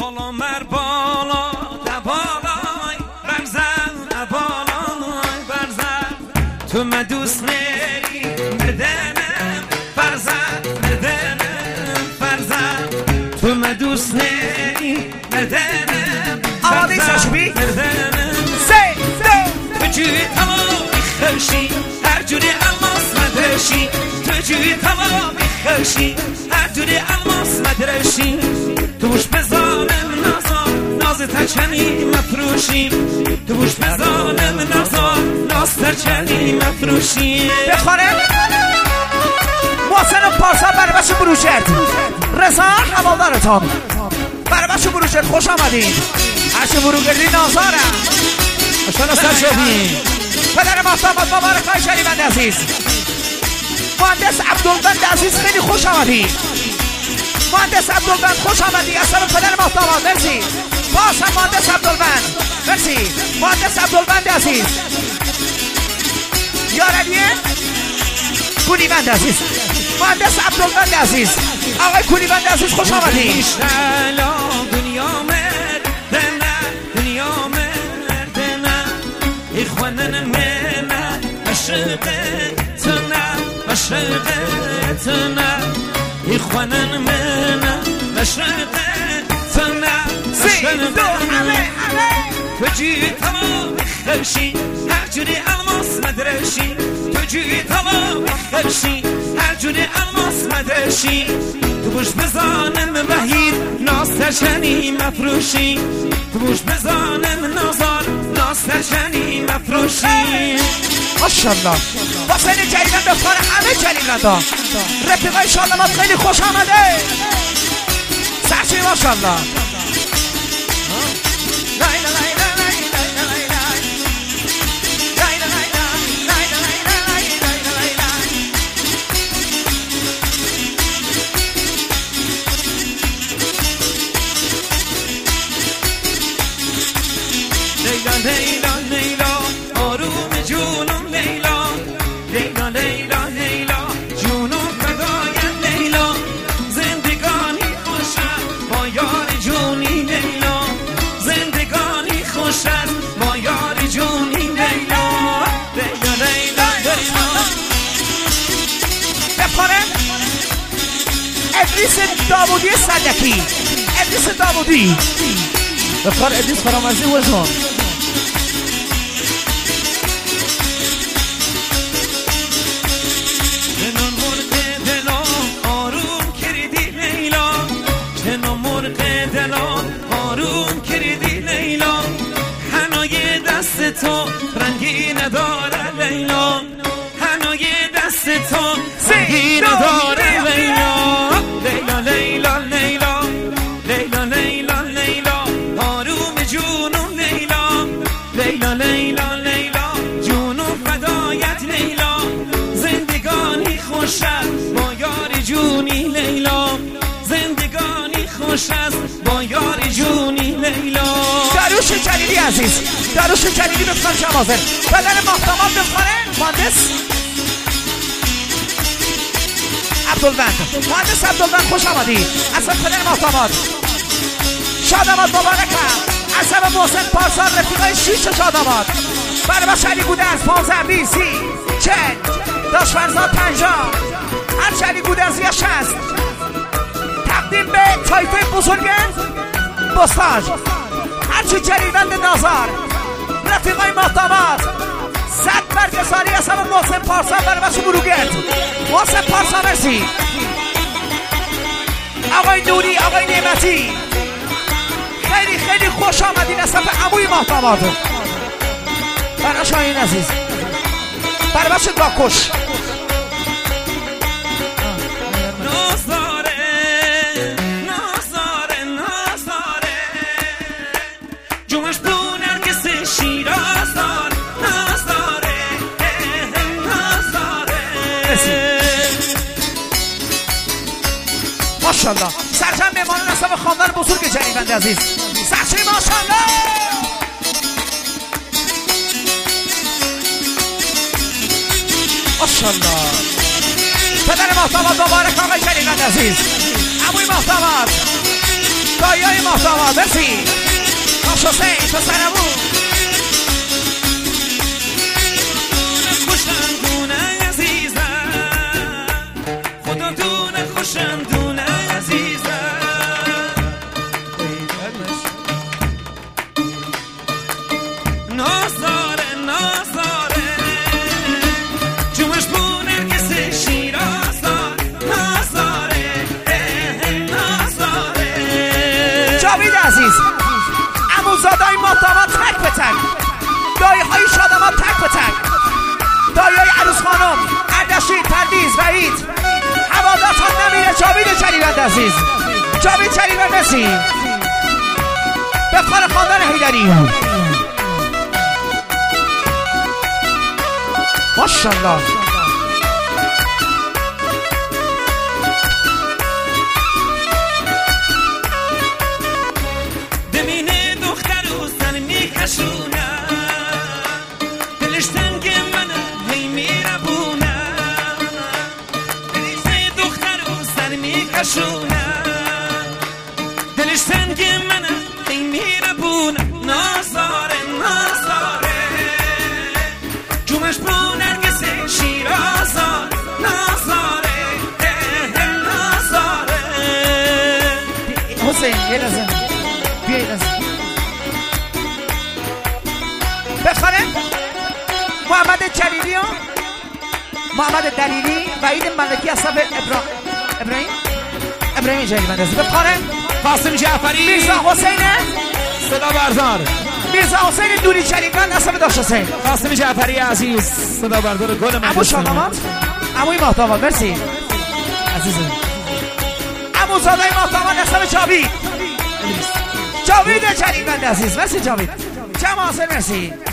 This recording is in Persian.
بالا مر بالا دبالای برزن بالای برزن تو من دوست نری بدنم برزن بدنم برزن تو من دوست نری بدنم آماده ساشبی سه تو جوی تمامی خوشی هر جوری الماس مدرشی تو جوی تمامی خوشی هر جوری الماس مدرشی تو بوش بزانم ناز ترچنی مفروشیم تو بوش بزانم ناز ترچنی مفروشیم بخوره محسن و پارسا برای بچه بروشت رضا هوادارتان برای بچه بروشت خوش آمدین هرچه بروگردی نازارم اشتانا سر شدیم پدر محتمد مبارک های شریبند عزیز مهندس عبدالبند عزیز خیلی خوش آمدی مهندس عبدالبند خوش آمدی اصلا پدر محتمد مرسی باز هم مهندس عبدالبند مرسی مهندس عبدالبند عزیز یارلیه کولیبند عزیز مهندس عبدالبند عزیز آقای کولیبند عزیز خوش آمدی دنیا مردنه دنیا مردنه اخوانن منه مشرقتنه مشرقتنه اخوانن منه مشرقتنه مشرقتنه تو جوی تمام خوشی هر جوری الماس مدرشی تو جوی تمام خوشی هر جوری الماس مدرشی تو بوش بزانم بهیر ناز ترچنی مفروشی تو بوش بزانم ناز ترچنی مفروشی ماشاءالله واسه جریدن بفاره همه جریدن ها رفیقای شالمات خیلی خوش آمده سرچی ماشاءالله لیلا لیلا آروم جونم لیلا لیلا لیلا لیلا جونم فدای لیلا زندگانی خوشم با یار جونی لیلا زندگانی خوشم با یار جونی لیلا لیلا لیلا لیلا بپاره ادریس داوودی صدکی ادریس داوودی بفار ادریس فرامرزی وزن آروم کردی لیلا حنای دست تو رنگی نداره لیلا حنای دست تو رنگی نداره لیلا لیلا لیلا لیلا لیلا لیلا لیلا آروم جونم لیلا لیلا لیلا لیلا جونم فدایت لیلا زندگانی خوش است با یار جونی لیلا زندگانی خوش است با یار جونی لیلا داروش جلیلی عزیز داروش جلیلی بفرم شمازن بدن محتمام بفره مهندس عبدالبند مهندس عبدالبند خوش آمدی اصلا پدر محتمام شاداماد مبارکم اصلا محسن پارسال رفیقای شیش شاداماد برای بشری بوده از 15 20 30 40 داشتفرزاد 50 هر چلی بوده از یه 60 تقدیم به تایفه بزرگ بستاج هرچی جریبند نازار رفیقای محتمات 100 برگزاری از همه محسن پارسا برای بچه بروگرد محسن پارسا مرسی آقای نوری آقای نعمتی خیلی خیلی خوش آمدین از طرف عموی محتمات برای شاهین عزیز برای بچه داکش ماشاءالله سرجم میمانن از همه خاندان بزرگ جریبند عزیز سرچه ماشاءالله ماشاءالله پدر محتمد مبارک آقای جریبند عزیز عموی محتمد دایای محتمال مرسی آش حسین پسرمون خوشندونه عزیزم خدا دونه خوشندونه عزیزم نازاره نازاره جومش بونه کسی شیرازار نازاره نازاره جاوید عزیز عموزادای محتمال تک به تک دایی های شادمان تک به تک دایی های عروس خانم اردشیر پردیز وحید هوادارتان نمیره جاوید چلیوند عزیز جاوید چلیوند مرسی بفخار خاندان حیدری ماشاءالله دمینه دختر و سر میکشونه دلش تنگ منه هی میره بونه دمینه دختر و سر میکشونه دلش تنگ منه هی میره بونه نازاره نازاره جومش بونه کسی شیرازار نازاره نازاره حسین یه لازم بیا یه لازم بخوانه محمد جلیلی محمد دلیلی وحید ملکی اصحاب ابراهیم جلیلی مندازی بخوانه قاسم جعفری میرزا حسینه صدا بردار میرزا حسین دوری چلیوند اصحاب داشت حسین قاسم جعفری عزیز صدا بردار گل من عمو شادامات عموی محتمال مرسی عزیزم عمو زادای محتمال اصحاب جاوید چلیوند عزیز مرسی جاوید جمع حاصل مرسی